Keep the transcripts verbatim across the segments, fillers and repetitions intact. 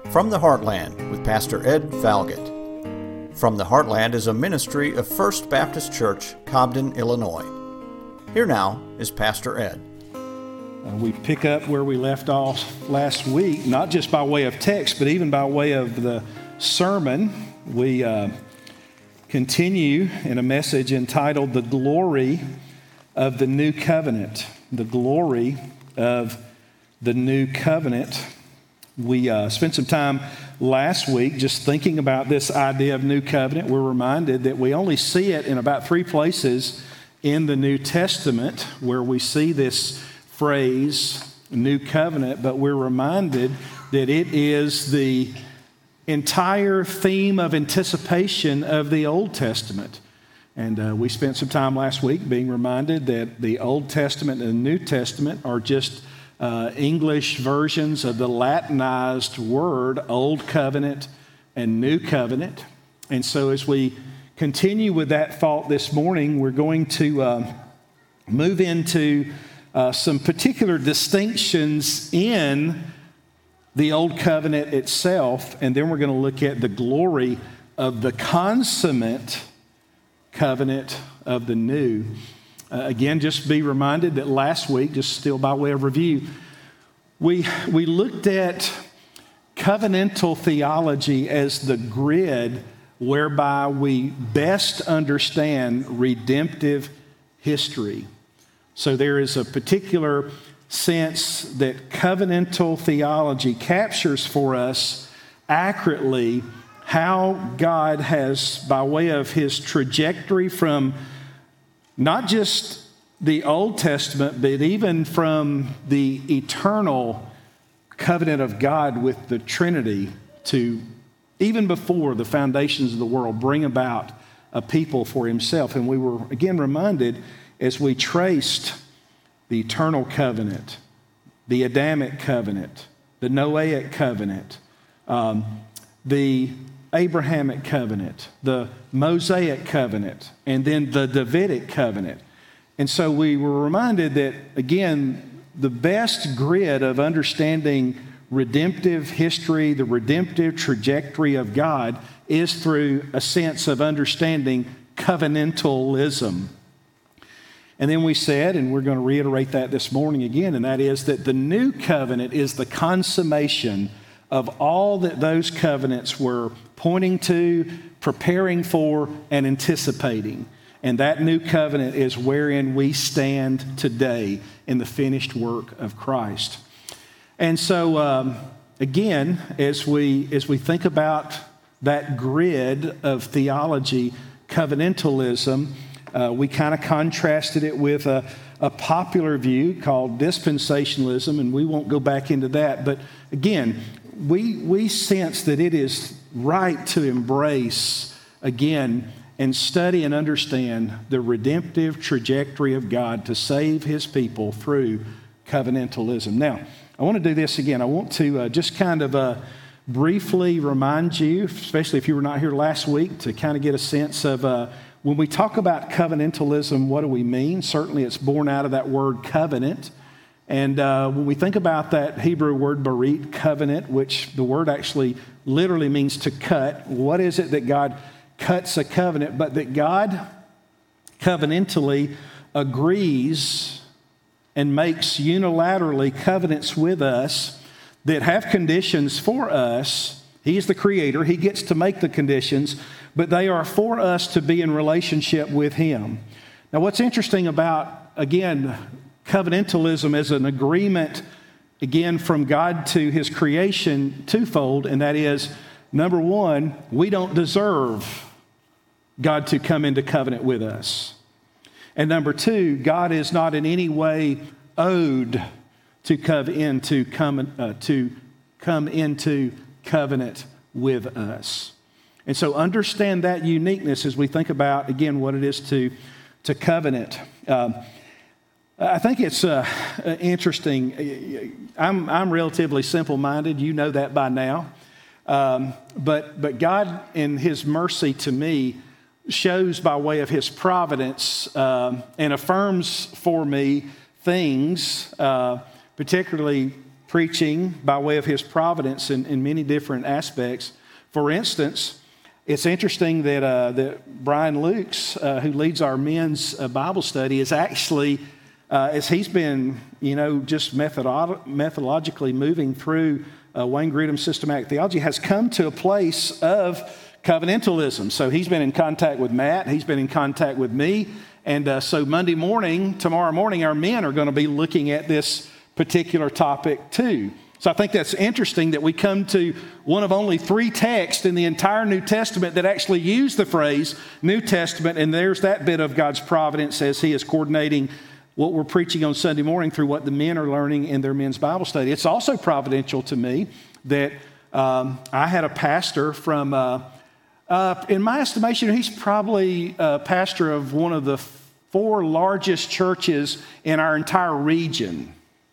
From the Heartland with Pastor Ed Falgett. From the Heartland is a ministry of First Baptist Church, Cobden, Illinois. Here now is Pastor Ed. Uh, we pick up where we left off last week, not just by way of text, but even by way of the sermon. We uh, continue in a message entitled The Glory of the New Covenant. The Glory of the New Covenant. We uh, spent some time last week just thinking about this idea of New Covenant. We're reminded that we only see it in about three places in the New Testament where we see this phrase, New Covenant, but we're reminded that it is the entire theme of anticipation of the Old Testament. And uh, we spent some time last week being reminded that the Old Testament and the New Testament are just Uh, English versions of the Latinized word Old Covenant and New Covenant. And so as we continue with that thought this morning, we're going to uh, move into uh, some particular distinctions in the Old Covenant itself, and then we're going to look at the glory of the consummate covenant of the new. Uh, again, just be reminded that last week, just still by way of review, we we looked at covenantal theology as the grid whereby we best understand redemptive history. So there is a particular sense that covenantal theology captures for us accurately how God has, by way of his trajectory from not just the Old Testament, but even from the eternal covenant of God with the Trinity to, even before the foundations of the world, bring about a people for himself. And we were, again, reminded as we traced the eternal covenant, the Adamic covenant, the Noahic covenant, um, the Abrahamic covenant, the Mosaic covenant, and then the Davidic covenant. And so we were reminded that, again, the best grid of understanding redemptive history, the redemptive trajectory of God, is through a sense of understanding covenantalism. And then we said, and we're going to reiterate that this morning again, and that is that the new covenant is the consummation of all that those covenants were pointing to, preparing for, and anticipating. And that new covenant is wherein we stand today in the finished work of Christ. And so, um, again, as we as we think about that grid of theology, covenantalism, uh, we kind of contrasted it with a, a popular view called dispensationalism, and we won't go back into that. But again, we we sense that it is right to embrace, again, and study and understand the redemptive trajectory of God to save his people through covenantalism. Now, I want to do this again. I want to uh, just kind of uh, briefly remind you, especially if you were not here last week, to kind of get a sense of uh, when we talk about covenantalism, what do we mean? Certainly it's born out of that word covenant. And uh, when we think about that Hebrew word berit, covenant, which the word actually literally means to cut, what is it that God cuts a covenant? But that God covenantally agrees and makes unilaterally covenants with us that have conditions for us. He's the creator. He gets to make the conditions, but they are for us to be in relationship with him. Now, what's interesting about, again, covenantalism as an agreement, again, from God to his creation, twofold, and that is, number one, we don't deserve God to come into covenant with us. And number two, God is not in any way owed to come into, come, uh, to come into covenant with us. And so understand that uniqueness as we think about, again, what it is to, to covenant. Um, I think it's uh, interesting. I'm, I'm relatively simple-minded. You know that by now. Um, but, but God, in his mercy to me, shows by way of his providence um, and affirms for me things, uh, particularly preaching by way of his providence in, in many different aspects. For instance, it's interesting that, uh, that Brian Lukes, uh, who leads our men's uh, Bible study, is actually, uh, as he's been, you know, just methodolo- methodologically moving through uh, Wayne Grudem's systematic theology, has come to a place of covenantalism. So he's been in contact with Matt, he's been in contact with me, and uh, so Monday morning, tomorrow morning, our men are going to be looking at this particular topic too. So I think that's interesting that we come to one of only three texts in the entire New Testament that actually use the phrase New Testament, and there's that bit of God's providence as he is coordinating what we're preaching on Sunday morning through what the men are learning in their men's Bible study. It's also providential to me that um, I had a pastor from, uh, uh, in my estimation, he's probably a pastor of one of the four largest churches in our entire region.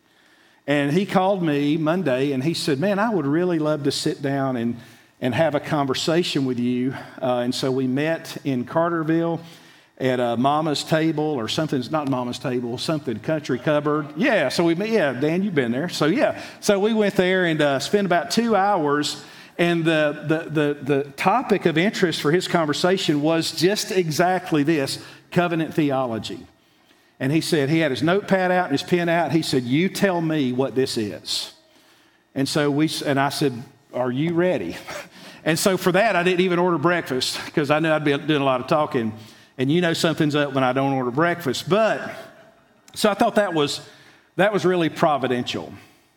And he called me Monday and he said, man, I would really love to sit down and, and have a conversation with you. Uh, and so we met in Carterville at a Mama's Table or something. It's not Mama's Table, something Country Cupboard. Yeah, so we met, yeah, Dan, you've been there. So yeah, so we went there and uh, spent about two hours. And the, the, the, the topic of interest for his conversation was just exactly this, covenant theology. And he said, he had his notepad out and his pen out. He said, you tell me what this is. And so we, and I said, are you ready? And so for that, I didn't even order breakfast because I knew I'd be doing a lot of talking. And you know something's up when I don't order breakfast. But, so I thought that was, that was really providential.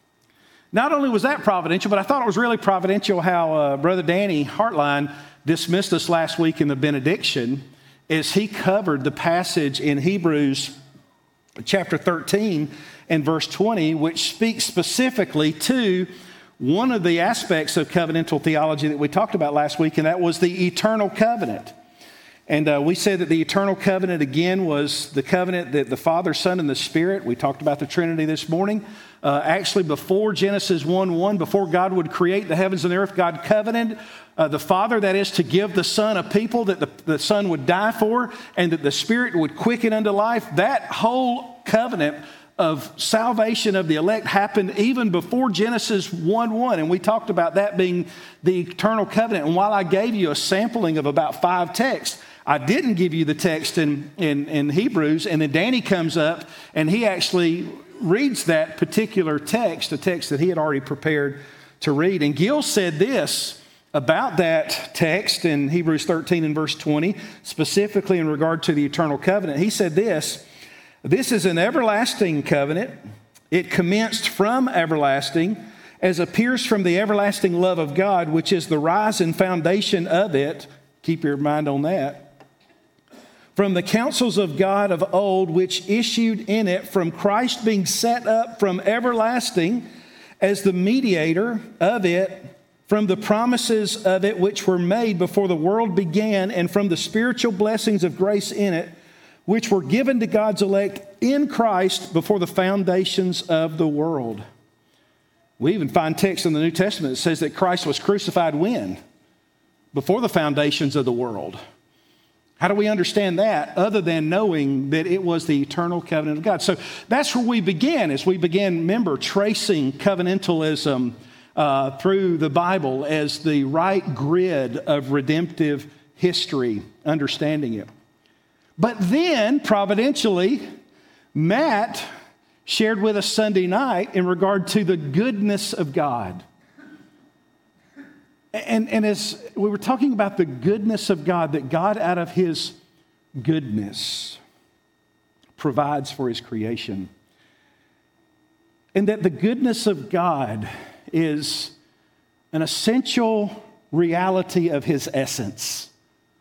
Not only was that providential, but I thought it was really providential how uh, Brother Danny Hartline dismissed us last week in the benediction as he covered the passage in Hebrews chapter thirteen and verse twenty, which speaks specifically to one of the aspects of covenantal theology that we talked about last week, and that was the eternal covenant. And uh, we said that the eternal covenant, again, was the covenant that the Father, Son, and the Spirit, we talked about the Trinity this morning, uh, actually before Genesis one one, before God would create the heavens and the earth, God covenanted uh, the Father, that is, to give the Son a people that the, the Son would die for, and that the Spirit would quicken unto life. That whole covenant of salvation of the elect happened even before Genesis one one, and we talked about that being the eternal covenant. And while I gave you a sampling of about five texts, I didn't give you the text in, in, in Hebrews, and then Danny comes up and he actually reads that particular text, a text that he had already prepared to read. And Gil said this about that text in Hebrews thirteen and verse twenty, specifically in regard to the eternal covenant. He said this, this is an everlasting covenant. It commenced from everlasting, as appears from the everlasting love of God, which is the rise and foundation of it. Keep your mind on that. From the counsels of God of old, which issued in it from Christ being set up from everlasting as the mediator of it, from the promises of it which were made before the world began, and from the spiritual blessings of grace in it, which were given to God's elect in Christ before the foundations of the world. We even find text in the New Testament that says that Christ was crucified when? Before the foundations of the world. How do we understand that other than knowing that it was the eternal covenant of God? So that's where we began, as we began, remember, tracing covenantalism uh, through the Bible as the right grid of redemptive history, understanding it. But then, providentially, Matt shared with us Sunday night in regard to the goodness of God. And, and as we were talking about the goodness of God, that God out of his goodness provides for his creation. And that the goodness of God is an essential reality of his essence.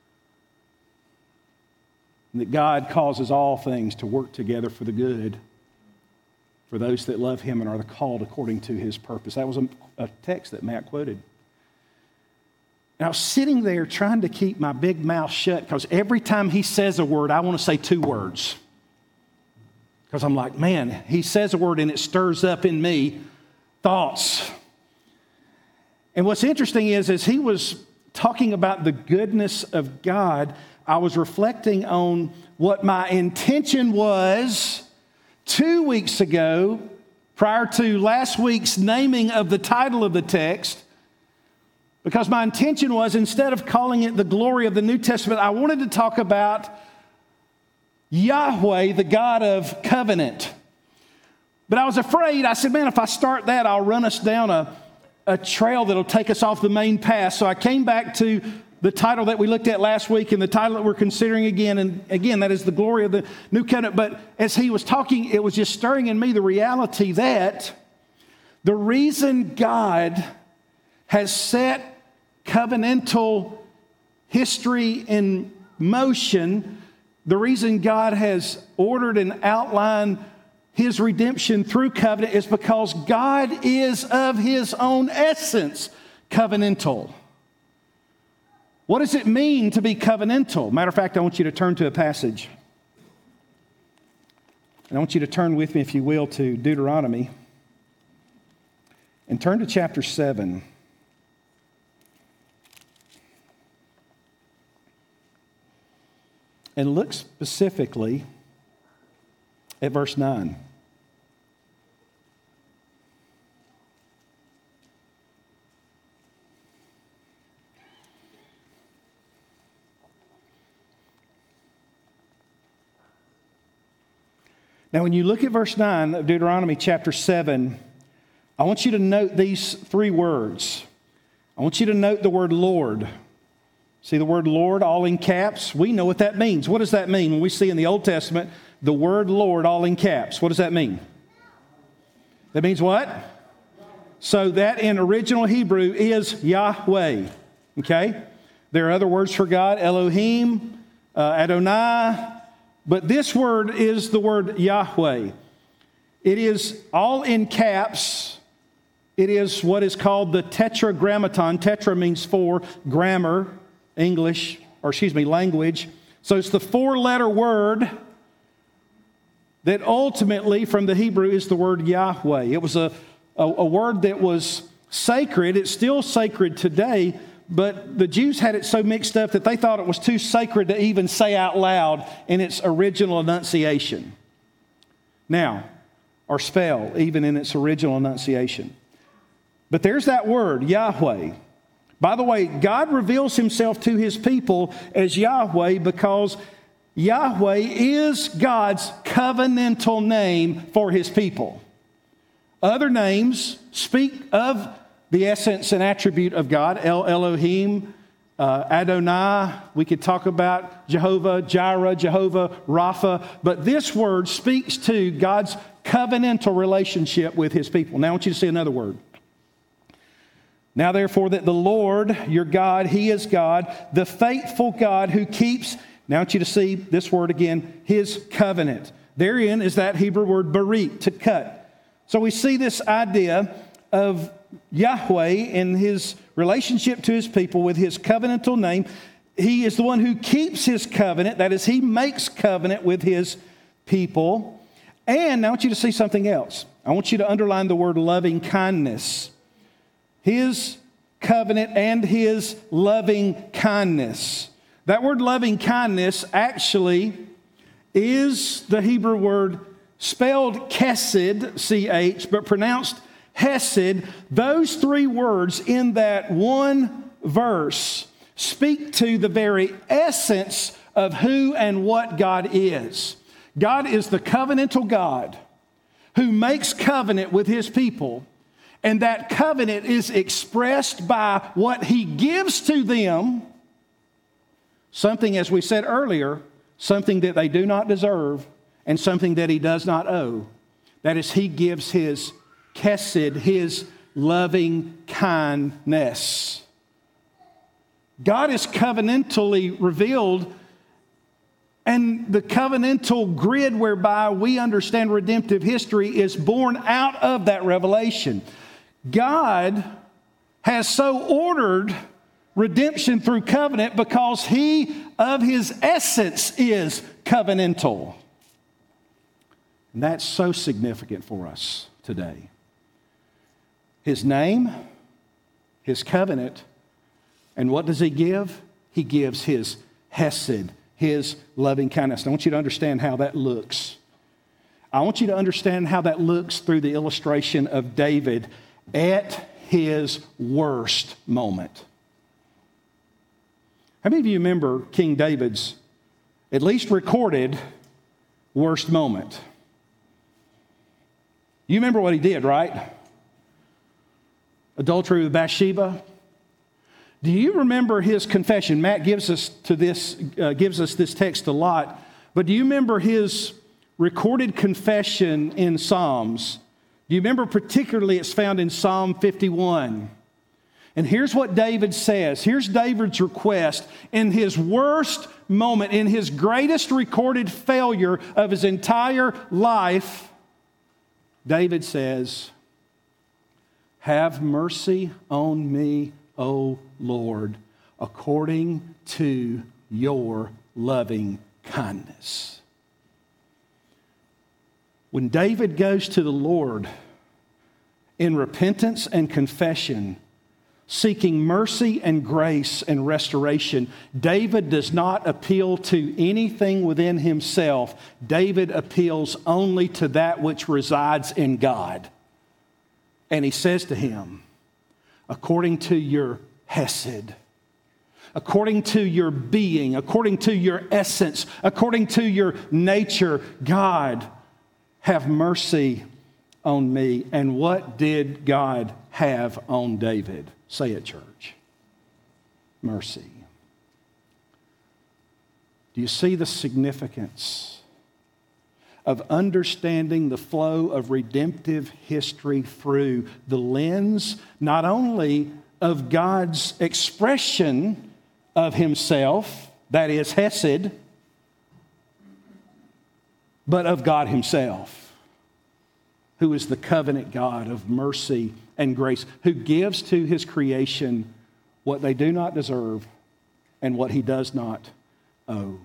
And that God causes all things to work together for the good for those that love him and are called according to his purpose. That was a, a text that Matt quoted. And I was sitting there trying to keep my big mouth shut because every time he says a word, I want to say two words. Because I'm like, man, he says a word and it stirs up in me thoughts. And what's interesting is, as he was talking about the goodness of God, I was reflecting on what my intention was two weeks ago prior to last week's naming of the title of the text, because my intention was, instead of calling it the glory of the New Testament, I wanted to talk about Yahweh, the God of covenant. But I was afraid, I said, man, if I start that, I'll run us down a, a trail that'll take us off the main path. So I came back to the title that we looked at last week and the title that we're considering again. And again, that is the glory of the new covenant. But as he was talking, it was just stirring in me the reality that the reason God has set covenantal history in motion, the reason God has ordered and outlined His redemption through covenant is because God is of His own essence covenantal. What does it mean to be covenantal? Matter of fact, I want you to turn to a passage. And I want you to turn with me, if you will, to Deuteronomy. And turn to chapter seven. And look specifically at verse nine. Now, when you look at verse nine of Deuteronomy chapter seven, I want you to note these three words. I want you to note the word Lord. See the word Lord all in caps? We know what that means. What does that mean when we see in the Old Testament the word Lord all in caps? What does that mean? That means what? So that in original Hebrew is Yahweh. Okay? There are other words for God, Elohim, uh, Adonai, but this word is the word Yahweh. It is all in caps. It is what is called the tetragrammaton. Tetra means four, grammar, English, or excuse me, language. So it's the four-letter word that ultimately from the Hebrew is the word Yahweh. It was a, a, a word that was sacred. It's still sacred today, but the Jews had it so mixed up that they thought it was too sacred to even say out loud in its original enunciation. Now, or spell, even in its original enunciation. But there's that word, Yahweh. By the way, God reveals Himself to His people as Yahweh because Yahweh is God's covenantal name for His people. Other names speak of the essence and attribute of God, El Elohim, uh, Adonai. We could talk about Jehovah Jireh, Jehovah Rapha. But this word speaks to God's covenantal relationship with His people. Now I want you to see another word. Now therefore that the Lord, your God, He is God, the faithful God who keeps, now I want you to see this word again, His covenant. Therein is that Hebrew word barit, to cut. So we see this idea of Yahweh in His relationship to His people with His covenantal name. He is the one who keeps His covenant. That is, He makes covenant with His people. And I want you to see something else. I want you to underline the word loving kindness. His covenant and His loving kindness. That word loving kindness actually is the Hebrew word spelled chesed, C H, but pronounced hesed. Those three words in that one verse speak to the very essence of who and what God is. God is the covenantal God who makes covenant with His people, and that covenant is expressed by what He gives to them, something, as we said earlier, something that they do not deserve and something that He does not owe. That is, He gives His chesed, His loving kindness. God is covenantally revealed, and the covenantal grid whereby we understand redemptive history is born out of that revelation. God has so ordered redemption through covenant because He, of His essence, is covenantal. And that's so significant for us today. His name, His covenant, and what does He give? He gives His hesed, His loving kindness. And I want you to understand how that looks. I want you to understand how that looks through the illustration of David at his worst moment. How many of you remember King David's, at least recorded, worst moment? You remember what he did, right? Adultery with Bathsheba. Do you remember his confession? Matt gives us to this uh, gives us this text a lot, but do you remember his recorded confession in Psalms? Do you remember particularly it's found in Psalm fifty-one? And here's what David says. Here's David's request in his worst moment, in his greatest recorded failure of his entire life. David says, "Have mercy on me, O Lord, according to your loving kindness." When David goes to the Lord in repentance and confession, seeking mercy and grace and restoration, David does not appeal to anything within himself. David appeals only to that which resides in God. And he says to him, according to your hesed, according to your being, according to your essence, according to your nature, God, have mercy on me. And what did God have on David? Say it, church. Mercy. Do you see the significance of understanding the flow of redemptive history through the lens not only of God's expression of himself, that is Hesed, but of God himself, who is the covenant God of mercy and grace, who gives to his creation what they do not deserve and what he does not owe.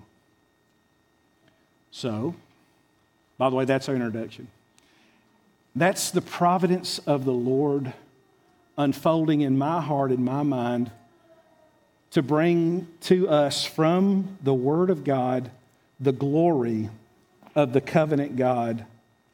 So, by the way, that's our introduction. That's the providence of the Lord unfolding in my heart, in my mind, to bring to us from the Word of God the glory of the covenant God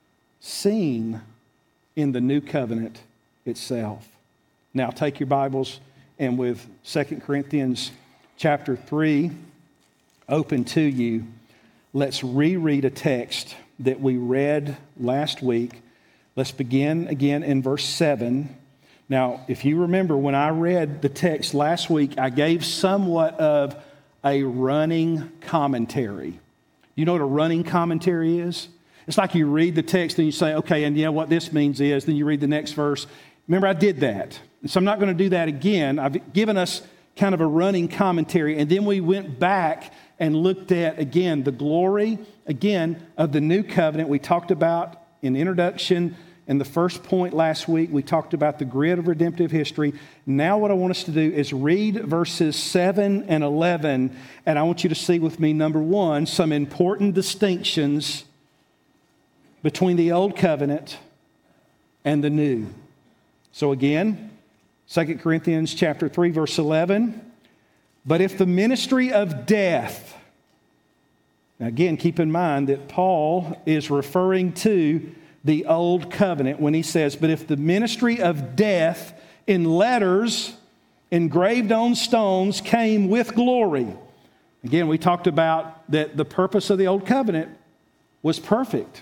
seen in the new covenant itself. Now take your Bibles and with Second Corinthians chapter three open to you, let's reread a text that we read last week. Let's begin again in verse seven. Now, if you remember, when I read the text last week, I gave somewhat of a running commentary. You know what a running commentary is? It's like you read the text and you say, okay, and you know what this means is, then you read the next verse. Remember, I did that. So I'm not going to do that again. I've given us kind of a running commentary, and then we went back and looked at, again, the glory, again, of the new covenant. We talked about in introduction and the first point last week, we talked about the grid of redemptive history. Now what I want us to do is read verses seven and eleven, and I want you to see with me, number one, some important distinctions between the old covenant and the new. So again, Second Corinthians chapter three, verse eleven, but if the ministry of death, now again, keep in mind that Paul is referring to the old covenant when he says, but if the ministry of death in letters engraved on stones came with glory. Again, we talked about that the purpose of the old covenant was perfect,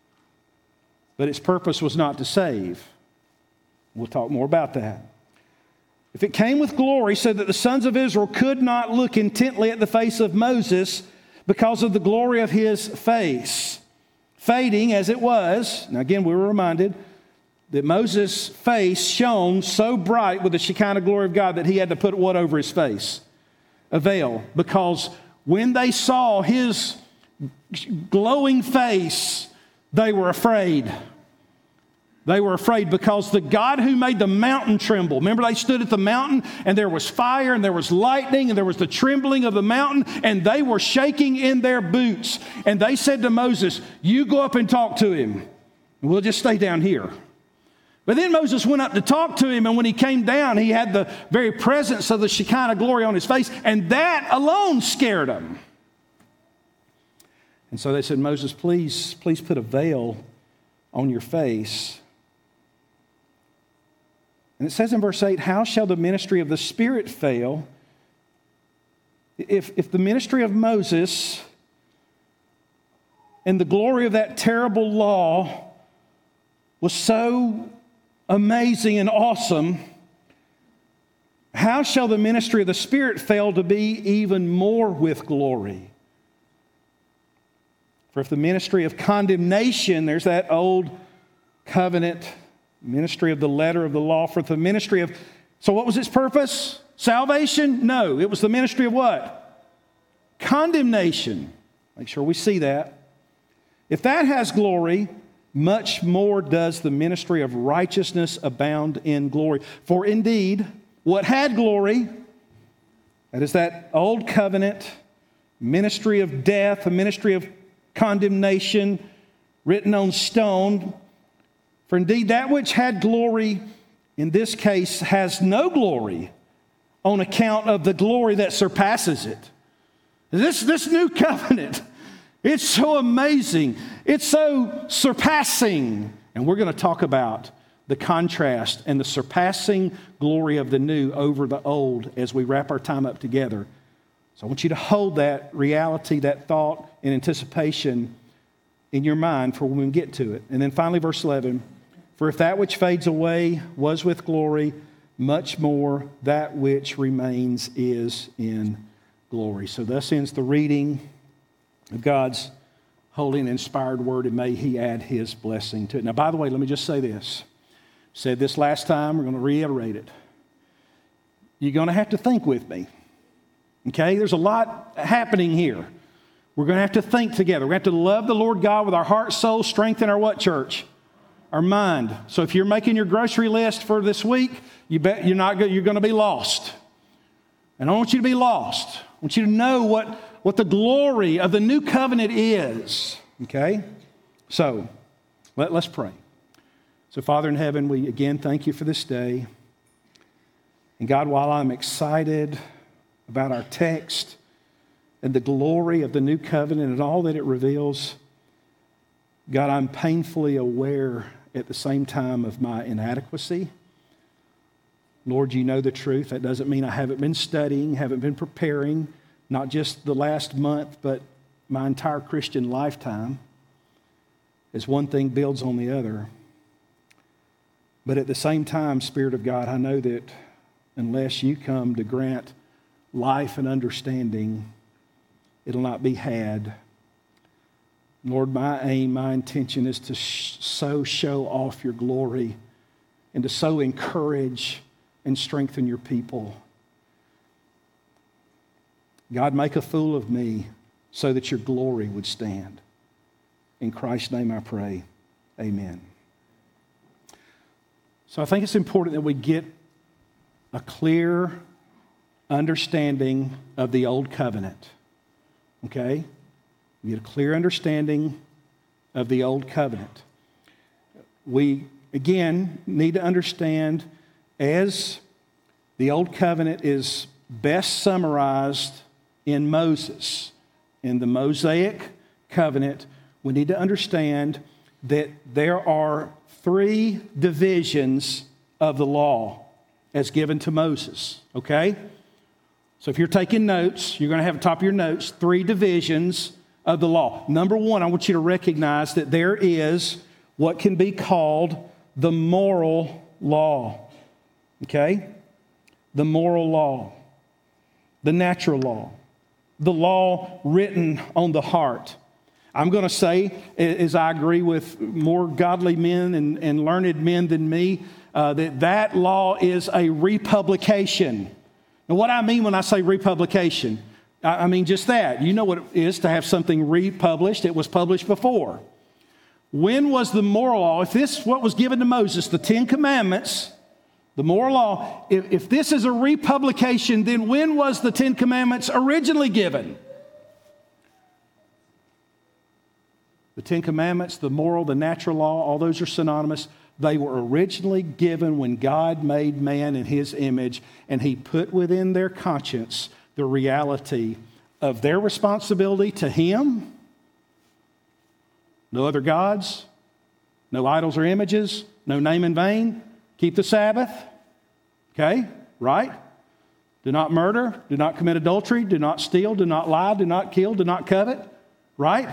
but its purpose was not to save. We'll talk more about that. If it came with glory so that the sons of Israel could not look intently at the face of Moses because of the glory of his face, fading as it was. Now again, we were reminded that Moses' face shone so bright with the Shekinah glory of God that he had to put what over his face? A veil. Because when they saw his glowing face, they were afraid. They were afraid because the God who made the mountain tremble. Remember, they stood at the mountain and there was fire and there was lightning and there was the trembling of the mountain and they were shaking in their boots. And they said to Moses, you go up and talk to him. We'll just stay down here. But then Moses went up to talk to him, and when he came down, he had the very presence of the Shekinah glory on his face, and that alone scared him. And so they said, Moses, please, please put a veil on your face. And it says in verse eight, how shall the ministry of the Spirit fail? If, if the ministry of Moses and the glory of that terrible law was so amazing and awesome, how shall the ministry of the Spirit fail to be even more with glory? For if the ministry of condemnation, there's that old covenant ministry of the letter of the law, for the ministry of, so what was its purpose? Salvation? No, it was the ministry of what? Condemnation. Make sure we see that. If that has glory, much more does the ministry of righteousness abound in glory. For indeed, what had glory, that is that old covenant ministry of death, a ministry of condemnation written on stone. For indeed, that which had glory in this case has no glory on account of the glory that surpasses it. This, this new covenant, it's so amazing. It's so surpassing. And we're going to talk about the contrast and the surpassing glory of the new over the old as we wrap our time up together. So I want you to hold that reality, that thought, and anticipation in your mind for when we get to it. And then finally, verse eleven, for if that which fades away was with glory, much more that which remains is in glory. So thus ends the reading of God's holy and inspired word, and may He add His blessing to it. Now, by the way, let me just say this. Said this last time, we're going to reiterate it. You're going to have to think with me. Okay? There's a lot happening here. We're going to have to think together. We have to love the Lord God with our heart, soul, strength, and our what, church? Our mind. So if you're making your grocery list for this week, you bet you're not you're going to be lost. And I don't want you to be lost. I want you to know what, what the glory of the new covenant is. Okay? So, let, let's pray. So, Father in heaven, we again thank you for this day. And God, while I'm excited about our text and the glory of the new covenant and all that it reveals, God, I'm painfully aware at the same time of my inadequacy. Lord, you know the truth. That doesn't mean I haven't been studying, haven't been preparing, not just the last month, but my entire Christian lifetime, as one thing builds on the other. But at the same time, Spirit of God, I know that unless you come to grant life and understanding, it'll not be had. Lord, my aim, my intention is to sh- so show off your glory and to so encourage and strengthen your people. God, make a fool of me so that your glory would stand. In Christ's name I pray, amen. So I think it's important that we get a clear understanding of the old covenant. Okay? We get a clear understanding of the old covenant. We, again, need to understand as the old covenant is best summarized in Moses, in the Mosaic covenant, we need to understand that there are three divisions of the law as given to Moses, okay? So if you're taking notes, you're going to have at the top of your notes three divisions of the law. Number one, I want you to recognize that there is what can be called the moral law, okay? The moral law, the natural law, the law written on the heart. I'm going to say, as I agree with more godly men and, and learned men than me, uh, that that law is a republication. And what I mean when I say republication, I, I mean just that. You know what it is to have something republished. It was published before. When was the moral law? If this what was given to Moses, the Ten Commandments, the moral law, if, if this is a republication, then when was the Ten Commandments originally given? The Ten Commandments, the moral, the natural law, all those are synonymous. They were originally given when God made man in His image, and He put within their conscience the reality of their responsibility to Him No other gods, no idols or images, no name in vain, keep the Sabbath, okay, right? Do not murder, do not commit adultery, do not steal, do not lie, do not kill, do not covet, right?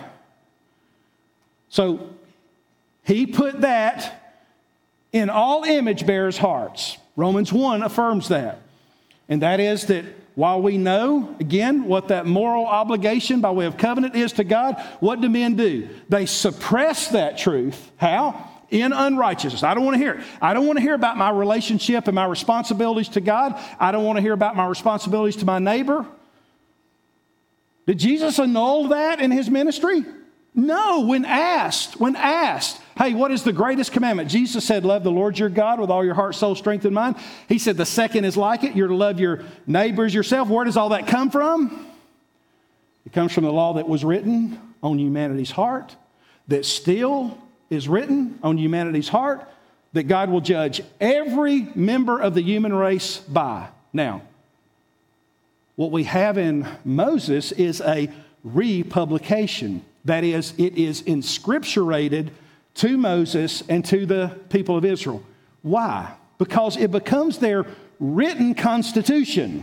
So he put that in all image bearers' hearts. Romans one affirms that. And that is that while we know, again, what that moral obligation by way of covenant is to God, what do men do? They suppress that truth. How? In unrighteousness. I don't want to hear it. I don't want to hear about my relationship and my responsibilities to God. I don't want to hear about my responsibilities to my neighbor. Did Jesus annul that in his ministry? No. When asked, when asked, hey, what is the greatest commandment? Jesus said, love the Lord your God with all your heart, soul, strength, and mind. He said the second is like it. You're to love your neighbors yourself. Where does all that come from? It comes from the law that was written on humanity's heart, that still is written on humanity's heart, that God will judge every member of the human race by. Now, what we have in Moses is a republication. That is, it is inscripturated to Moses and to the people of Israel. Why? Because it becomes their written constitution.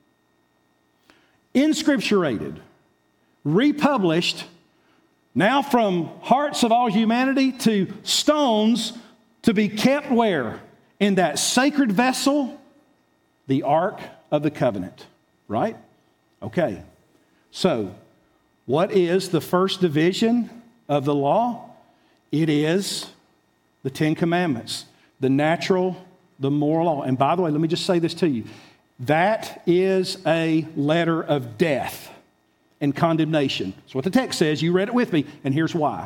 Inscripturated, republished, now from hearts of all humanity to stones to be kept where? In that sacred vessel, the Ark of the Covenant. Right? Okay. So, what is the first division of the law? It is the Ten Commandments, the natural, the moral law. And by the way, let me just say this to you. That is a letter of death and condemnation. That's what the text says. You read it with me, and here's why.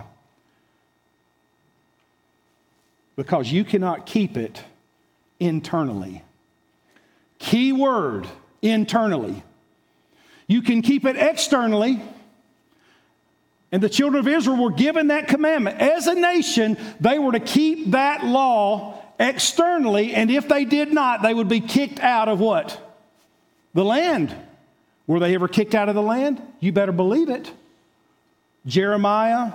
Because you cannot keep it internally. Key word, internally. You can keep it externally. And the children of Israel were given that commandment. As a nation, they were to keep that law externally, and if they did not, they would be kicked out of what? The land. Were they ever kicked out of the land? You better believe it. Jeremiah,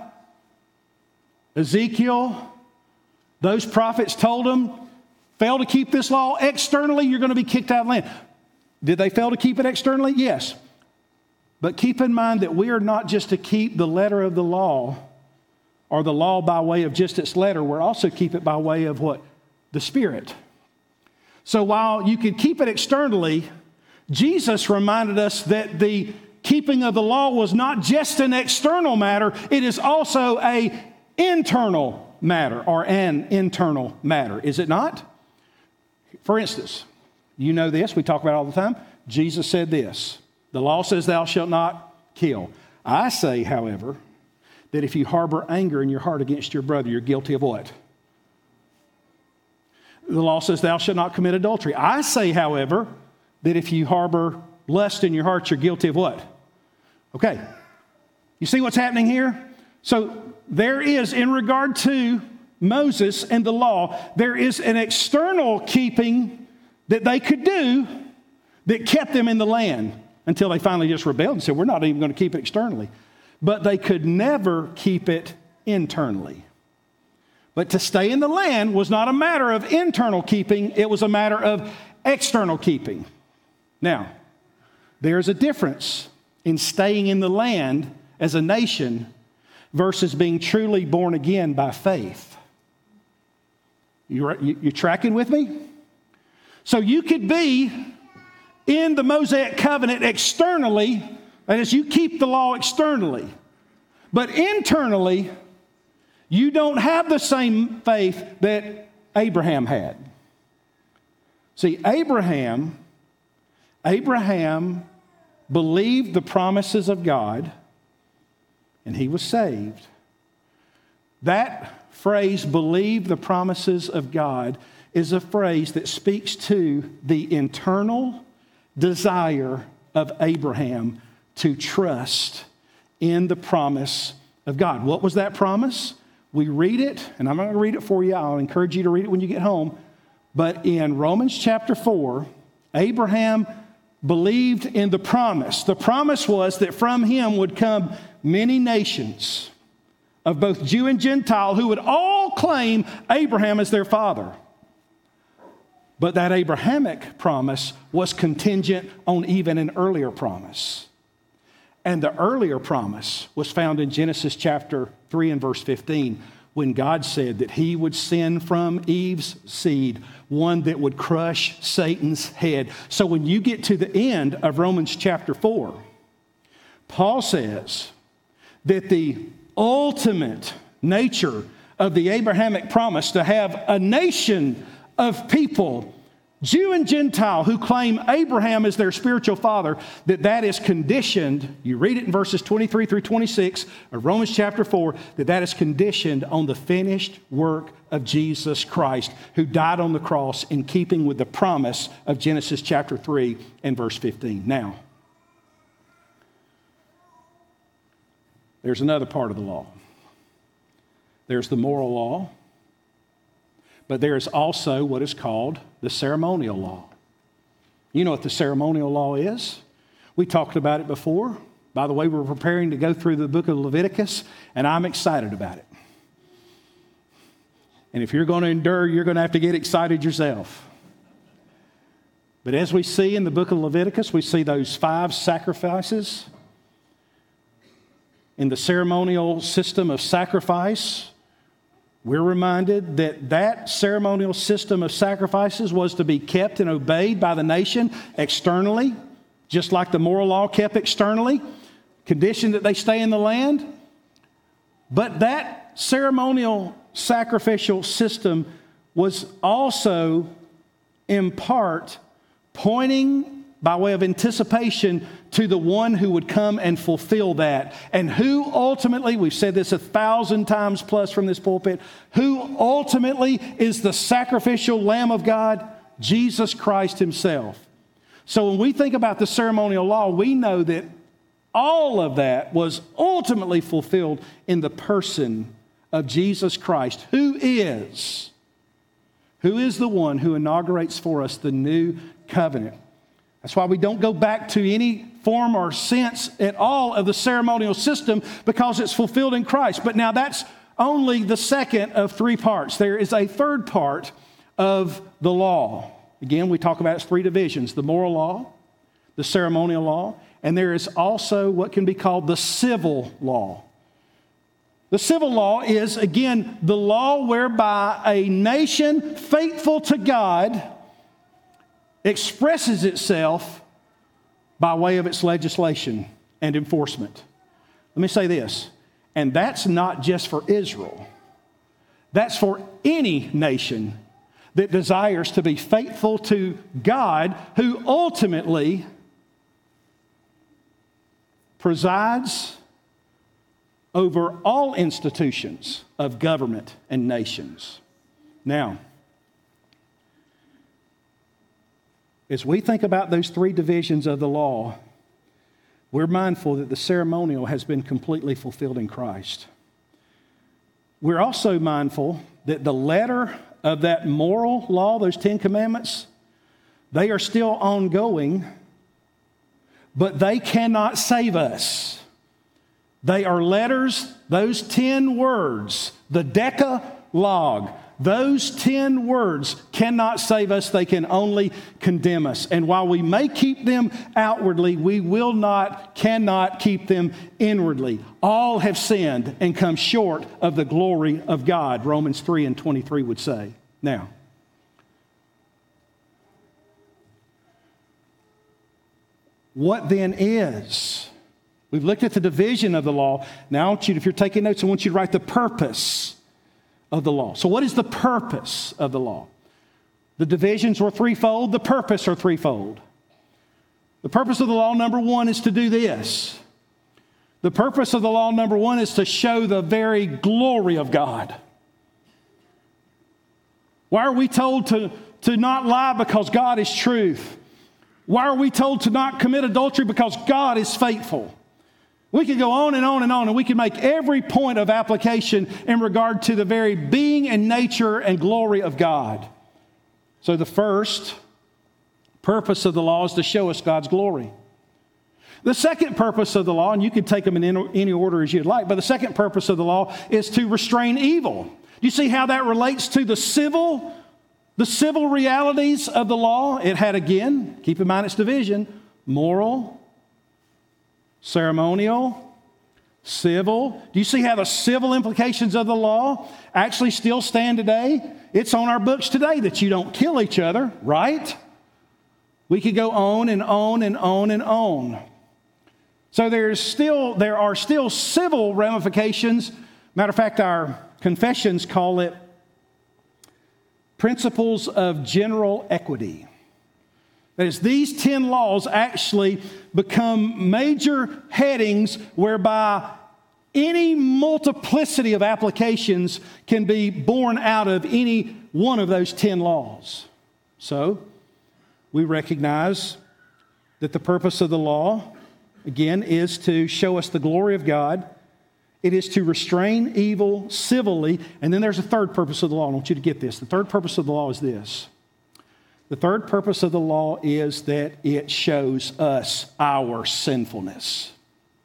Ezekiel, those prophets told them, fail to keep this law externally, you're going to be kicked out of the land. Did they fail to keep it externally? Yes. But keep in mind that we are not just to keep the letter of the law or the law by way of just its letter. We're also to keep it by way of what? The Spirit. So while you could keep it externally, Jesus reminded us that the keeping of the law was not just an external matter, it is also an internal matter or an internal matter. Is it not? For instance, you know this, we talk about it all the time. Jesus said this. The law says thou shalt not kill. I say, however, that if you harbor anger in your heart against your brother, you're guilty of what? The law says thou shalt not commit adultery. I say, however, that if you harbor lust in your heart, you're guilty of what? Okay. You see what's happening here? So there is, in regard to Moses and the law, there is an external keeping that they could do that kept them in the land. Until they finally just rebelled and said, we're not even going to keep it externally. But they could never keep it internally. But to stay in the land was not a matter of internal keeping. It was a matter of external keeping. Now, there's a difference in staying in the land as a nation versus being truly born again by faith. You're, you tracking with me? So you could be in the Mosaic covenant externally, that is, you keep the law externally. But internally, you don't have the same faith that Abraham had. See, Abraham, Abraham believed the promises of God, and he was saved. That phrase, believe the promises of God, is a phrase that speaks to the internal desire of Abraham to trust in the promise of God. What was that promise? We read it, and I'm not going to read it for you. I'll encourage you to read it when you get home. But in Romans chapter four, Abraham believed in the promise. The promise was that from him would come many nations. of both Jew and Gentile who would all claim Abraham as their father. But that Abrahamic promise was contingent on even an earlier promise. And the earlier promise was found in Genesis chapter three and verse fifteen, when God said that he would send from Eve's seed one that would crush Satan's head. So when you get to the end of Romans chapter four, Paul says that the ultimate nature of the Abrahamic promise to have a nation of people, Jew and Gentile, who claim Abraham as their spiritual father, that that is conditioned, you read it in verses twenty-three through twenty-six of Romans chapter four, that that is conditioned on the finished work of Jesus Christ, who died on the cross in keeping with the promise of Genesis chapter three and verse fifteen. Now, there's another part of the law. There's the moral law, but there is also what is called the ceremonial law. You know what the ceremonial law is? We talked about it before. By the way, we're preparing to go through the book of Leviticus, and I'm excited about it. And if you're going to endure, you're going to have to get excited yourself. But as we see in the book of Leviticus, we see those five sacrifices in the ceremonial system of sacrifice. We're reminded that that ceremonial system of sacrifices was to be kept and obeyed by the nation externally, just like the moral law kept externally, conditioned that they stay in the land. But that ceremonial sacrificial system was also in part pointing by way of anticipation to the one who would come and fulfill that. And who ultimately, we've said this a thousand times plus from this pulpit, who ultimately is the sacrificial Lamb of God? Jesus Christ himself. So when we think about the ceremonial law, we know that all of that was ultimately fulfilled in the person of Jesus Christ, who is, who is the one who inaugurates for us the new covenant. That's why we don't go back to any form or sense at all of the ceremonial system, because it's fulfilled in Christ. But now that's only the second of three parts. There is a third part of the law. Again, we talk about its three divisions: the moral law, the ceremonial law, and there is also what can be called the civil law. The civil law is, again, the law whereby a nation faithful to God expresses itself by way of its legislation and enforcement. Let me say this, and that's not just for Israel. That's for any nation that desires to be faithful to God, who ultimately presides over all institutions of government and nations. Now, as we think about those three divisions of the law, we're mindful that the ceremonial has been completely fulfilled in Christ. We're also mindful that the letter of that moral law, those Ten Commandments, they are still ongoing, but they cannot save us. They are letters, those ten words, the Decalogue. Those ten words cannot save us. They can only condemn us. And while we may keep them outwardly, we will not, cannot keep them inwardly. All have sinned and come short of the glory of God, Romans three and twenty-three would say. Now, what then is? We've looked at the division of the law. Now I want you, if you're taking notes, I want you to write the purpose of the law. So what is the purpose of the law? The divisions were threefold. The purpose are threefold. The purpose of the law, number one, is to do this. The purpose of the law, number one, is to show the very glory of God. Why are we told to, to not lie? Because God is truth. Why are we told to not commit adultery? Because God is faithful. We could go on and on and on, and we can make every point of application in regard to the very being and nature and glory of God. So the first purpose of the law is to show us God's glory. The second purpose of the law, and you could take them in any order as you'd like, but the second purpose of the law is to restrain evil. Do you see how that relates to the civil, the civil realities of the law? It had, again, keep in mind its division, moral, ceremonial, civil. Do you see how the civil implications of the law actually still stand today? It's on our books today that you don't kill each other, right? We could go on and on and on and on. So there's still, there are still civil ramifications. Matter of fact, our confessions call it principles of general equity. That is, these ten laws actually become major headings whereby any multiplicity of applications can be born out of any one of those ten laws. So, we recognize that the purpose of the law, again, is to show us the glory of God. It is to restrain evil civilly. And then there's a third purpose of the law. I want you to get this. The third purpose of the law is this. The third purpose of the law is that it shows us our sinfulness.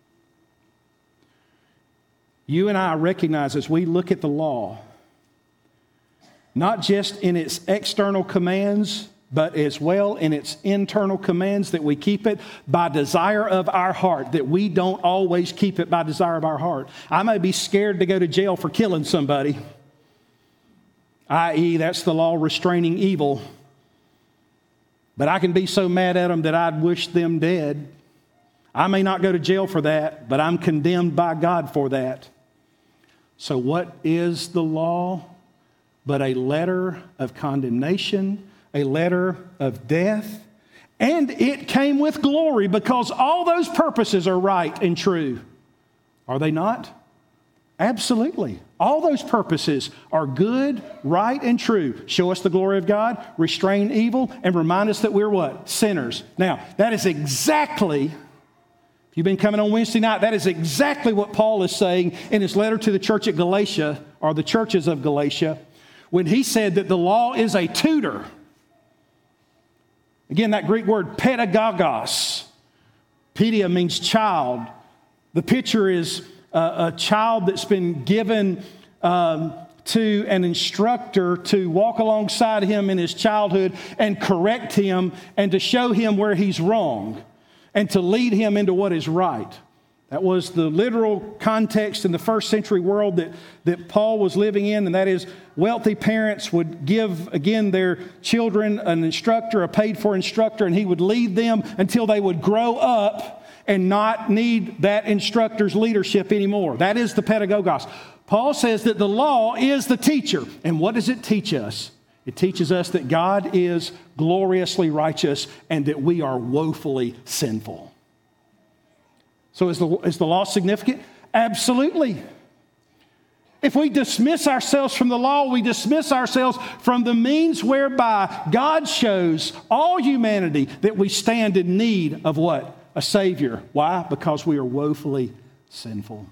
You and I recognize as we look at the law, not just in its external commands, but as well in its internal commands, that we keep it by desire of our heart, that we don't always keep it by desire of our heart. I may be scared to go to jail for killing somebody, that is that's the law restraining evil. But I can be so mad at them that I'd wish them dead. I may not go to jail for that, but I'm condemned by God for that. So what is the law but a letter of condemnation, a letter of death? And it came with glory because all those purposes are right and true. Are they not? Absolutely. All those purposes are good, right, and true. Show us the glory of God, restrain evil, and remind us that we're what? Sinners. Now, that is exactly, if you've been coming on Wednesday night, that is exactly what Paul is saying in his letter to the church at Galatia, or the churches of Galatia, when he said that the law is a tutor. Again, that Greek word pedagogos. Pedia means child. The picture is a, a child that's been given um, to an instructor to walk alongside him in his childhood and correct him and to show him where he's wrong and to lead him into what is right. That was the literal context in the first century world that, that Paul was living in, and that is wealthy parents would give, again, their children an instructor, a paid-for instructor, and he would lead them until they would grow up and not need that instructor's leadership anymore. That is the pedagogos. Paul says that the law is the teacher. And what does it teach us? It teaches us that God is gloriously righteous and that we are woefully sinful. So is the, is the law significant? Absolutely. If we dismiss ourselves from the law, we dismiss ourselves from the means whereby God shows all humanity that we stand in need of what? A Savior. Why? Because we are woefully sinful.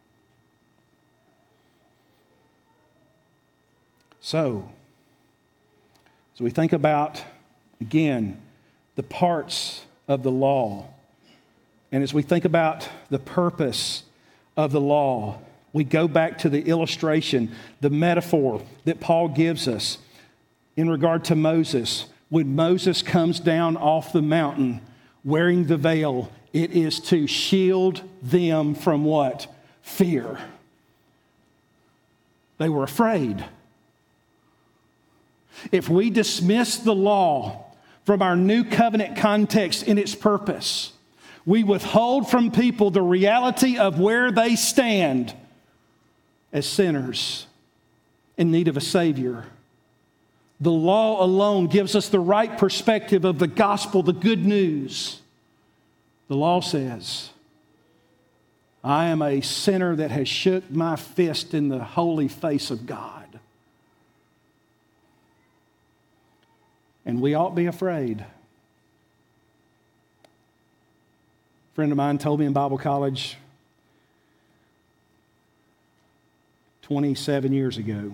So, as we think about, again, the parts of the law, and as we think about the purpose of the law, we go back to the illustration, the metaphor that Paul gives us in regard to Moses. When Moses comes down off the mountain wearing the veil, it is to shield them from what? Fear. They were afraid. If we dismiss the law from our new covenant context in its purpose, we withhold from people the reality of where they stand as sinners in need of a Savior. The law alone gives us the right perspective of the gospel, the good news. The law says, I am a sinner that has shook my fist in the holy face of God. And we ought be afraid. A friend of mine told me in Bible college twenty-seven years ago,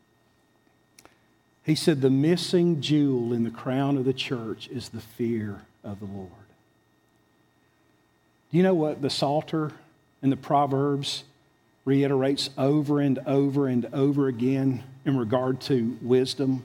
he said, the missing jewel in the crown of the church is the fear of the Lord. Do you know what the Psalter in the Proverbs reiterates over and over and over again in regard to wisdom?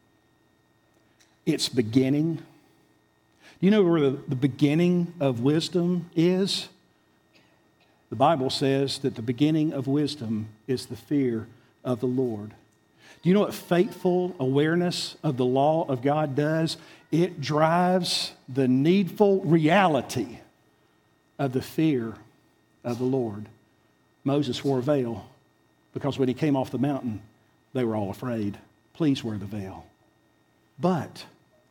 Its beginning. Do you know where the, the beginning of wisdom is? The Bible says that the beginning of wisdom is the fear of the Lord. Do you know what faithful awareness of the law of God does? It drives the needful reality of the fear of the Lord. Moses wore a veil because when he came off the mountain, they were all afraid. Please wear the veil. But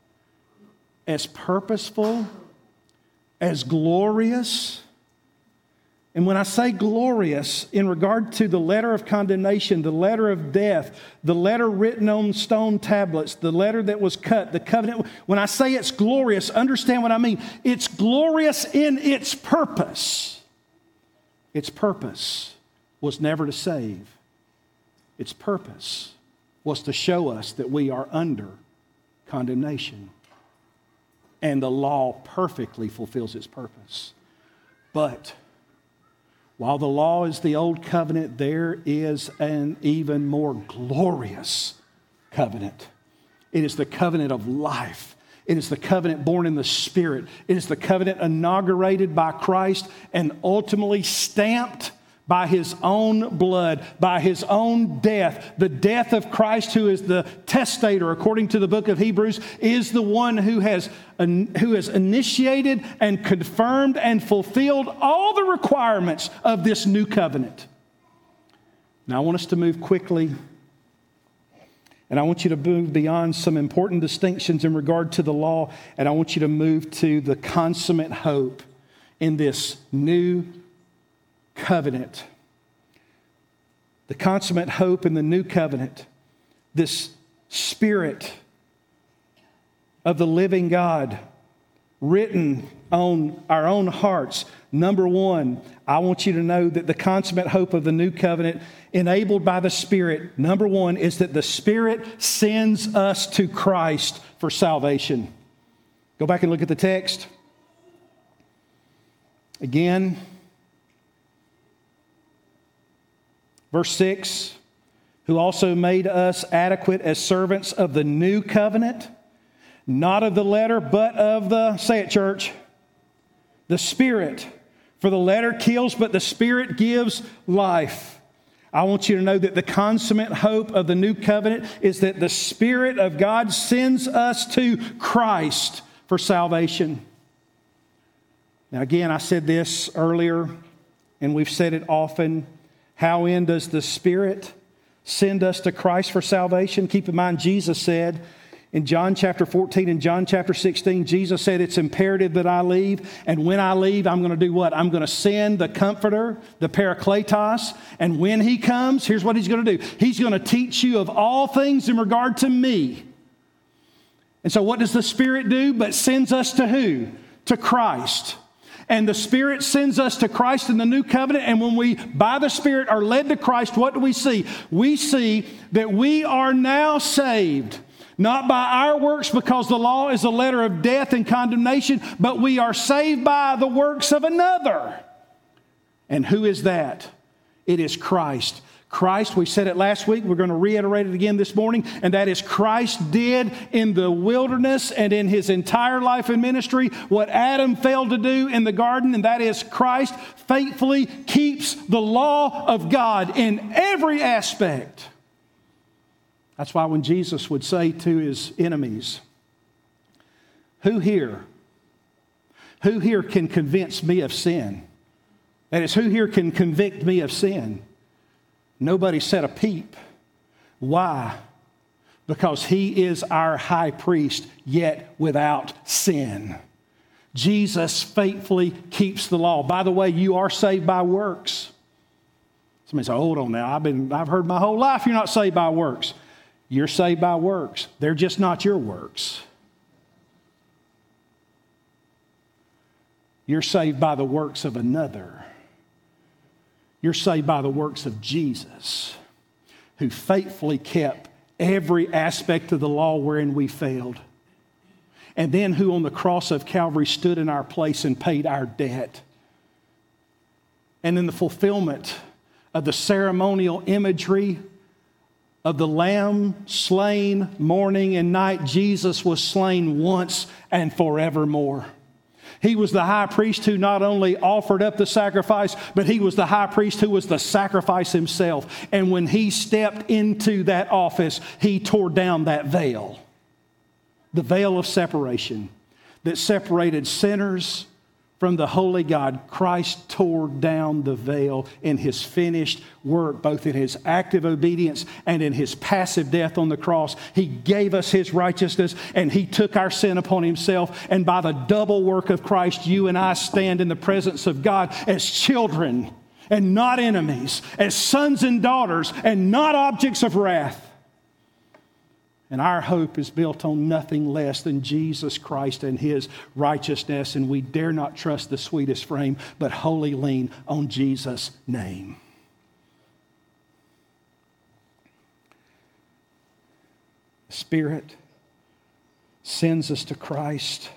as purposeful, as glorious, and when I say glorious, in regard to the letter of condemnation, the letter of death, the letter written on stone tablets, the letter that was cut, the covenant, when I say it's glorious, understand what I mean. It's glorious in its purpose. Its purpose was never to save. Its purpose was to show us that we are under condemnation. And the law perfectly fulfills its purpose. But while the law is the old covenant, there is an even more glorious covenant. It is the covenant of life. It is the covenant born in the Spirit. It is the covenant inaugurated by Christ and ultimately stamped by His own blood, by His own death. The death of Christ, who is the testator, according to the book of Hebrews, is the one who has, who has initiated and confirmed and fulfilled all the requirements of this new covenant. Now, I want us to move quickly, and I want you to move beyond some important distinctions in regard to the law, and I want you to move to the consummate hope in this new covenant. The consummate hope in the new covenant. This Spirit of the living God written on our own hearts. Number one, I want you to know that the consummate hope of the new covenant, enabled by the Spirit, number one, is that the Spirit sends us to Christ for salvation. Go back and look at the text. Again, verse six, who also made us adequate as servants of the new covenant, not of the letter, but of the, say it, church, the Spirit. For the letter kills, but the Spirit gives life. I want you to know that the consummate hope of the new covenant is that the Spirit of God sends us to Christ for salvation. Now again, I said this earlier, and we've said it often. How in does the Spirit send us to Christ for salvation? Keep in mind, Jesus said in John chapter fourteen and John chapter sixteen, Jesus said, it's imperative that I leave. And when I leave, I'm going to do what? I'm going to send the Comforter, the Parakletos. And when He comes, here's what He's going to do. He's going to teach you of all things in regard to me. And so what does the Spirit do? But sends us to who? To Christ. And the Spirit sends us to Christ in the new covenant. And when we, by the Spirit, are led to Christ, what do we see? We see that we are now saved, not by our works, because the law is a letter of death and condemnation, but we are saved by the works of another. And who is that? It is Christ. Christ, we said it last week, we're going to reiterate it again this morning, and that is Christ did in the wilderness and in His entire life and ministry what Adam failed to do in the garden, and that is Christ faithfully keeps the law of God in every aspect. That's why when Jesus would say to His enemies, who here, who here can convince me of sin? That is, who here can convict me of sin? Nobody said a peep. Why? Because He is our high priest, yet without sin. Jesus faithfully keeps the law. By the way, you are saved by works. Somebody say, hold on now, I've been, I've heard my whole life you're not saved by works. You're saved by works. They're just not your works. You're saved by the works of another. You're saved by the works of Jesus, who faithfully kept every aspect of the law wherein we failed. And then who on the cross of Calvary stood in our place and paid our debt. and in the fulfillment of the ceremonial imagery of the Lamb slain morning and night, Jesus was slain once and forevermore. He was the high priest who not only offered up the sacrifice, but he was the high priest who was the sacrifice himself. And when he stepped into that office, he tore down that veil, the veil of separation that separated sinners from the holy God. Christ tore down the veil in his finished work, both in his active obedience and in his passive death on the cross. He gave us his righteousness and he took our sin upon himself. And by the double work of Christ, you and I stand in the presence of God as children and not enemies, as sons and daughters and not objects of wrath. And our hope is built on nothing less than Jesus Christ and his righteousness. And we dare not trust the sweetest frame, but wholly lean on Jesus' name. The Spirit sends us to Christ.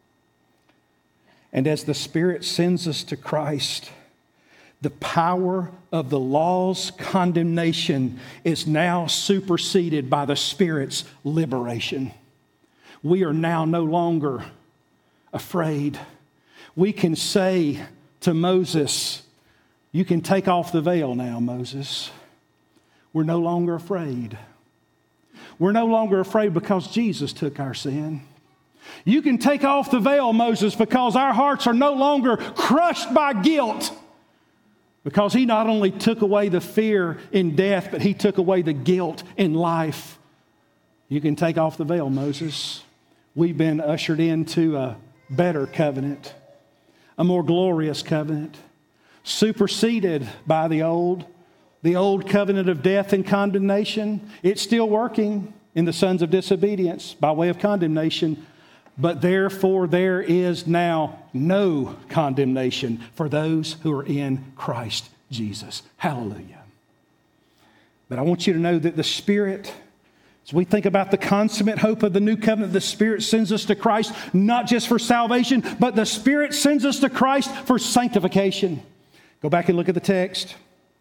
And as the Spirit sends us to Christ, the power of the law's condemnation is now superseded by the Spirit's liberation. We are now no longer afraid. We can say to Moses, "You can take off the veil now, Moses." We're no longer afraid. We're no longer afraid because Jesus took our sin. You can take off the veil, Moses, because our hearts are no longer crushed by guilt. Because he not only took away the fear in death, but he took away the guilt in life. You can take off the veil, Moses. We've been ushered into a better covenant, a more glorious covenant, superseded by the old. The old covenant of death and condemnation, it's still working in the sons of disobedience by way of condemnation. But therefore there is now no condemnation for those who are in Christ Jesus. Hallelujah. But I want you to know that the Spirit, as we think about the consummate hope of the new covenant, the Spirit sends us to Christ not just for salvation, but the Spirit sends us to Christ for sanctification. Go back and look at the text.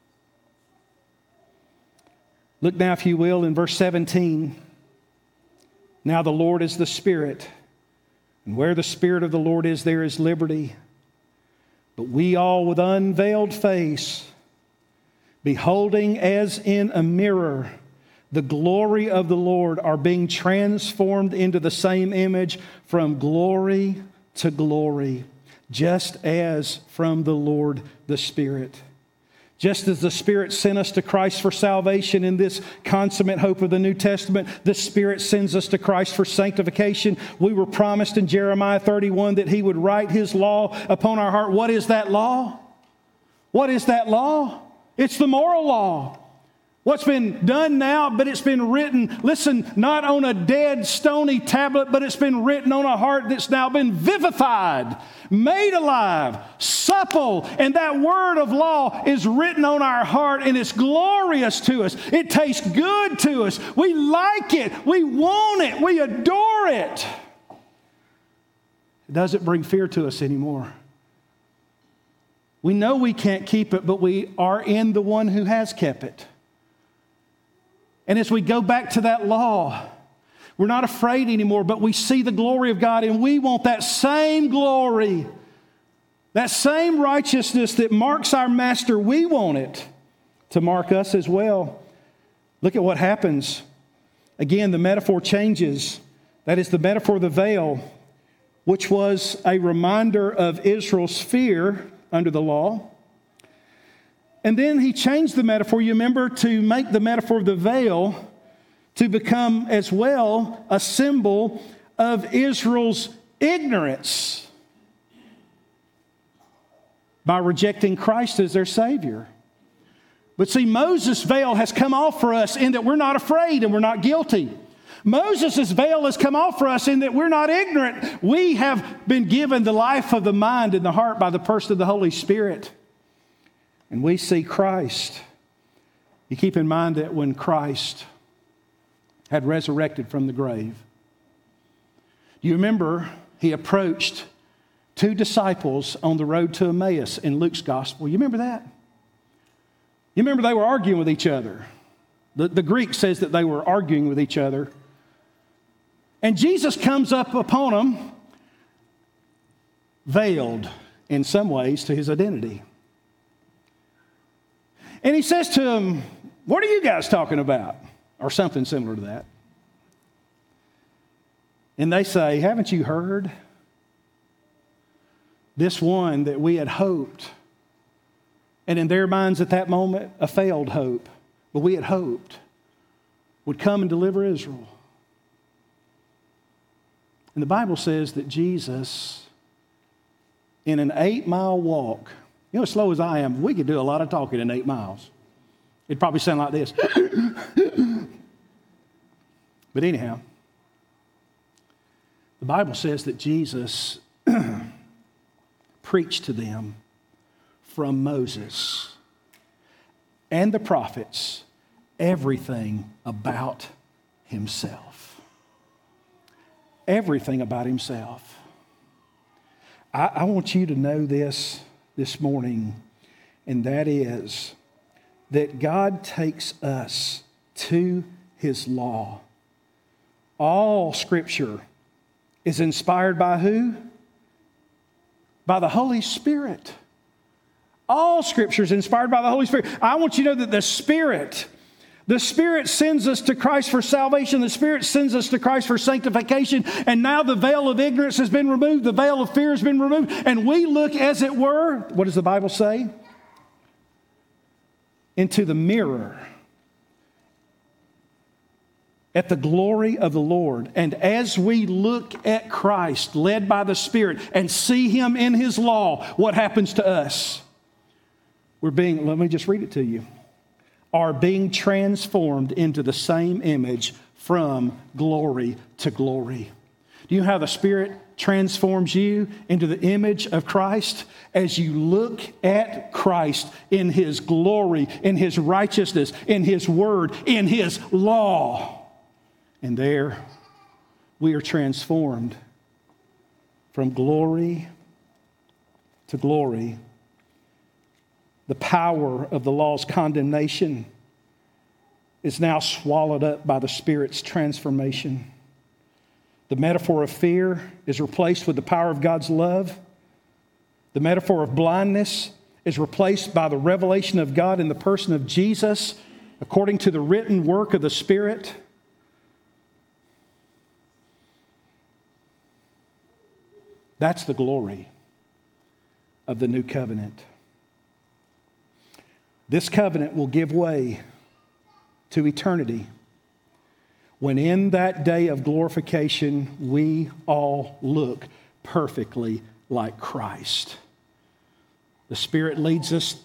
Look now, if you will, in verse seventeen. Now the Lord is the Spirit. And where the Spirit of the Lord is, there is liberty. But we all with unveiled face, beholding as in a mirror the glory of the Lord, are being transformed into the same image from glory to glory, just as from the Lord the Spirit. Just as the Spirit sent us to Christ for salvation in this consummate hope of the New Testament, the Spirit sends us to Christ for sanctification. We were promised in Jeremiah thirty-one that he would write his law upon our heart. What is that law? What is that law? It's the moral law. What's been done now, but it's been written, listen, not on a dead, stony tablet, but it's been written on a heart that's now been vivified, made alive, supple. And that word of law is written on our heart, and it's glorious to us. It tastes good to us. We like it. We want it. We adore it. It doesn't bring fear to us anymore. We know we can't keep it, but we are in the one who has kept it. And as we go back to that law, we're not afraid anymore, but we see the glory of God, and we want that same glory, that same righteousness that marks our master. We want it to mark us as well. Look at what happens. Again, the metaphor changes. That is the metaphor of the veil, which was a reminder of Israel's fear under the law. And then he changed the metaphor, you remember, to make the metaphor of the veil to become as well a symbol of Israel's ignorance by rejecting Christ as their Savior. But see, Moses' veil has come off for us in that we're not afraid and we're not guilty. Moses' veil has come off for us in that we're not ignorant. We have been given the life of the mind and the heart by the person of the Holy Spirit. And we see Christ. You keep in mind that when Christ had resurrected from the grave, you remember he approached two disciples on the road to Emmaus in Luke's gospel. You remember that? You remember they were arguing with each other. The, the Greek says that they were arguing with each other. And Jesus comes up upon them, veiled in some ways to his identity. And he says to them, "What are you guys talking about?" Or something similar to that. And they say, "Haven't you heard? This one that we had hoped," and in their minds at that moment, a failed hope, but we had hoped, would come and deliver Israel. And the Bible says that Jesus, in an eight-mile walk, you know, as slow as I am, we could do a lot of talking in eight miles. It'd probably sound like this. But anyhow, the Bible says that Jesus preached to them from Moses and the prophets everything about himself. Everything about himself. I, I want you to know this this morning, and that is that God takes us to his law. All Scripture is inspired by who? By the Holy Spirit. All Scripture is inspired by the Holy Spirit. I want you to know that the Spirit, the Spirit sends us to Christ for salvation. The Spirit sends us to Christ for sanctification. And now the veil of ignorance has been removed. The veil of fear has been removed. And we look, as it were, what does the Bible say? Into the mirror at the glory of the Lord. And as we look at Christ, led by the Spirit, and see him in his law, what happens to us? We're being, let me just read it to you, are being transformed into the same image from glory to glory. Do you know how the Spirit transforms you into the image of Christ? As you look at Christ in his glory, in his righteousness, in his word, in his law. And there we are transformed from glory to glory. The power of the law's condemnation is now swallowed up by the Spirit's transformation. The metaphor of fear is replaced with the power of God's love. The metaphor of blindness is replaced by the revelation of God in the person of Jesus, according to the written work of the Spirit. That's the glory of the new covenant. This covenant will give way to eternity when in that day of glorification we all look perfectly like Christ. The Spirit leads us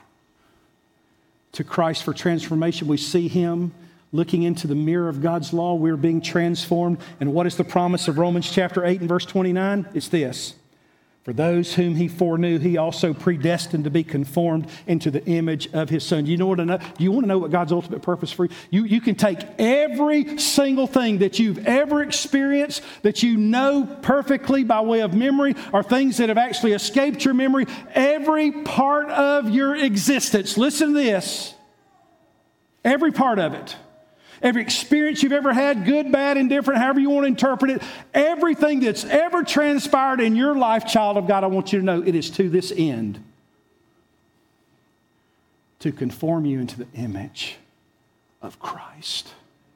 to Christ for transformation. We see him looking into the mirror of God's law. We're being transformed. And what is the promise of Romans chapter eight and verse twenty-nine? It's this: for those whom he foreknew, he also predestined to be conformed into the image of his Son. Do you know what? Do you want to know what God's ultimate purpose for you? You, you can take every single thing that you've ever experienced, that you know perfectly by way of memory, or things that have actually escaped your memory, every part of your existence. Listen to this. Every part of it. Every experience you've ever had, good, bad, indifferent, however you want to interpret it, everything that's ever transpired in your life, child of God, I want you to know it is to this end. To conform you into the image of Christ.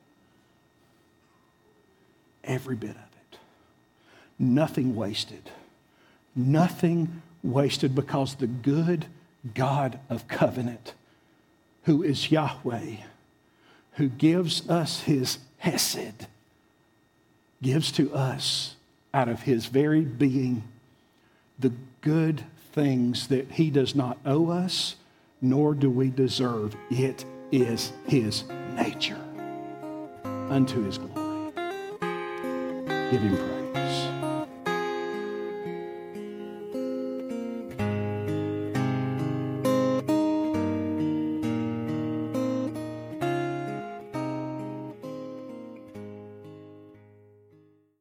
Every bit of it. Nothing wasted. Nothing wasted, because the good God of covenant, who is Yahweh, who gives us his hesed, gives to us out of his very being the good things that he does not owe us, nor do we deserve. It is his nature unto his glory. Give him praise.